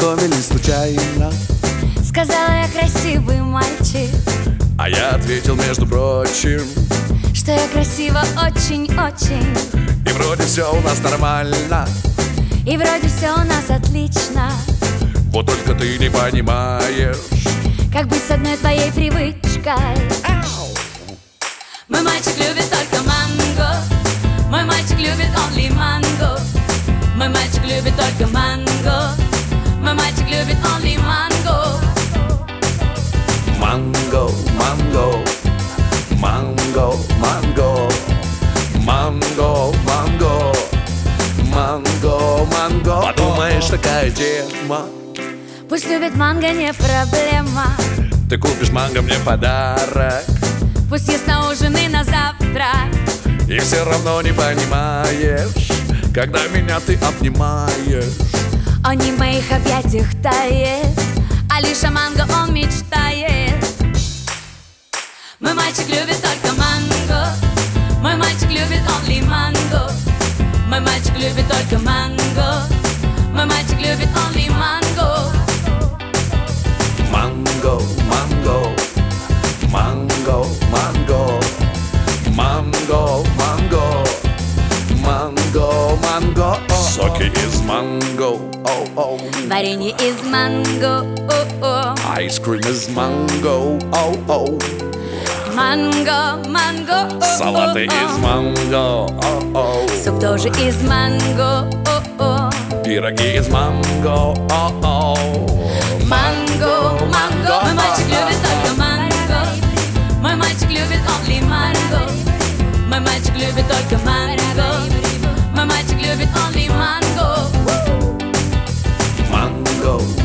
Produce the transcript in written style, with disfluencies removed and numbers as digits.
познакомились случайно. Сказала я красивый мальчик, а я ответил, между прочим, что я красива очень-очень. и вроде все у нас нормально, и вроде все у нас отлично. вот только ты не понимаешь, как быть с одной твоей привычкой. Мой мальчик любит только манго. Мой мальчик любит only манго. Мой мальчик любит только манго. Мой мальчик любит only манго. Манго, манго, манго, манго, манго, манго, манго, манго. Подумаешь, такая тема. Пусть любит манго, не проблема. Ты купишь манго мне подарок, пусть ест на ужин и на завтрак. и все равно не понимаешь, когда меня ты обнимаешь. Он не в моих объятиях тает, а лишь о манго он мечтает. Мой мальчик любит только манго. Мой мальчик любит only манго. Мой мальчик любит только манго. Мой мальчик любит only манго. Манго, манго, манго, манго, манго, манго, манго, манго. Соки из манго, оу-оу. Варенье из манго, о-о. Айскрим из манго, оу-оу. Манго, манго, о-о. Салаты из манго, оу-оу. Суп тоже из манго, о-о. Пироги из манго, оу-оу. Манго, манго. Мой мальчик любит только манго. Мой мальчик любит only манго. Мой мальчик любит только манго. Мой мальчик любит only манго. Манго.